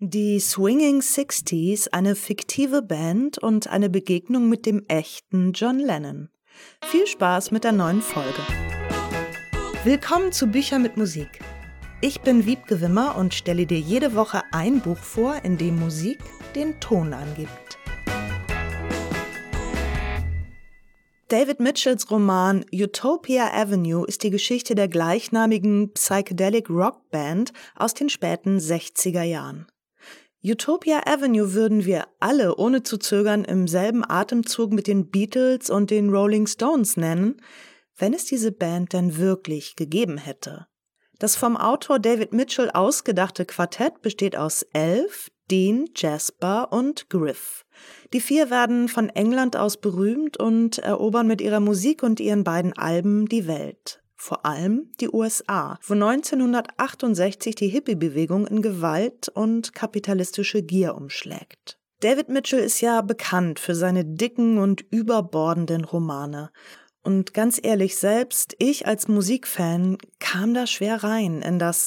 Die Swinging Sixties, eine fiktive Band und eine Begegnung mit dem echten John Lennon. Viel Spaß mit der neuen Folge. Willkommen zu Bücher mit Musik. Ich bin Wiebke Wimmer und stelle dir jede Woche ein Buch vor, in dem Musik den Ton angibt. David Mitchells Roman Utopia Avenue ist die Geschichte der gleichnamigen Psychedelic Rock Band aus den späten 60er Jahren. Utopia Avenue würden wir alle ohne zu zögern im selben Atemzug mit den Beatles und den Rolling Stones nennen, wenn es diese Band denn wirklich gegeben hätte. Das vom Autor David Mitchell ausgedachte Quartett besteht aus Elf, Dean, Jasper und Griff. Die vier werden von England aus berühmt und erobern mit ihrer Musik und ihren beiden Alben die Welt. Vor allem die USA, wo 1968 die Hippie-Bewegung in Gewalt und kapitalistische Gier umschlägt. David Mitchell ist ja bekannt für seine dicken und überbordenden Romane. Und ganz ehrlich, selbst ich als Musikfan kam da schwer rein in das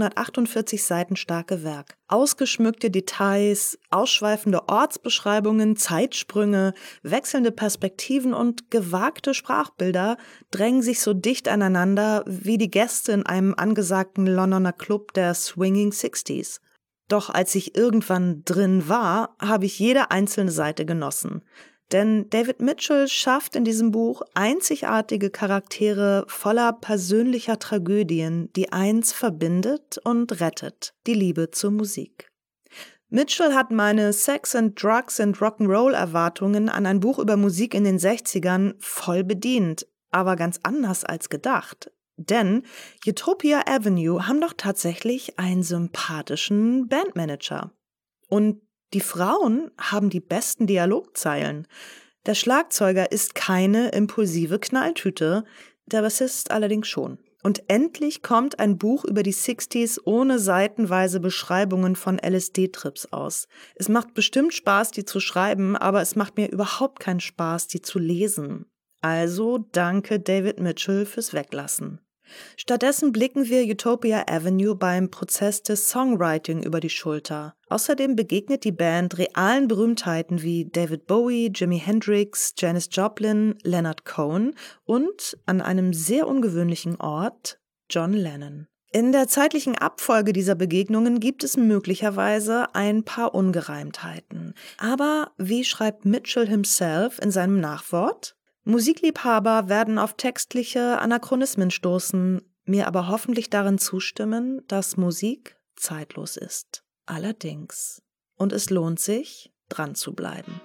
748 Seiten starke Werk. Ausgeschmückte Details, ausschweifende Ortsbeschreibungen, Zeitsprünge, wechselnde Perspektiven und gewagte Sprachbilder drängen sich so dicht aneinander wie die Gäste in einem angesagten Londoner Club der Swinging Sixties. Doch als ich irgendwann drin war, habe ich jede einzelne Seite genossen. Denn David Mitchell schafft in diesem Buch einzigartige Charaktere voller persönlicher Tragödien, die eins verbindet und rettet: die Liebe zur Musik. Mitchell hat meine Sex and Drugs and Rock'n'Roll Erwartungen an ein Buch über Musik in den 60ern voll bedient, aber ganz anders als gedacht. Denn Utopia Avenue haben doch tatsächlich einen sympathischen Bandmanager. Und die Frauen haben die besten Dialogzeilen. Der Schlagzeuger ist keine impulsive Knalltüte, der Bassist allerdings schon. Und endlich kommt ein Buch über die 60s ohne seitenweise Beschreibungen von LSD-Trips aus. Es macht bestimmt Spaß, die zu schreiben, aber es macht mir überhaupt keinen Spaß, die zu lesen. Also danke David Mitchell fürs Weglassen. Stattdessen blicken wir Utopia Avenue beim Prozess des Songwriting über die Schulter. Außerdem begegnet die Band realen Berühmtheiten wie David Bowie, Jimi Hendrix, Janis Joplin, Leonard Cohen und, an einem sehr ungewöhnlichen Ort, John Lennon. In der zeitlichen Abfolge dieser Begegnungen gibt es möglicherweise ein paar Ungereimtheiten. Aber wie schreibt Mitchell himself in seinem Nachwort? Musikliebhaber werden auf textliche Anachronismen stoßen, mir aber hoffentlich darin zustimmen, dass Musik zeitlos ist. Allerdings. Und es lohnt sich, dran zu bleiben.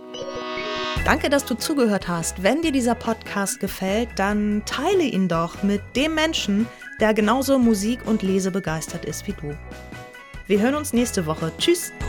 Danke, dass du zugehört hast. Wenn dir dieser Podcast gefällt, dann teile ihn doch mit dem Menschen, der genauso Musik- und Lesebegeistert ist wie du. Wir hören uns nächste Woche. Tschüss!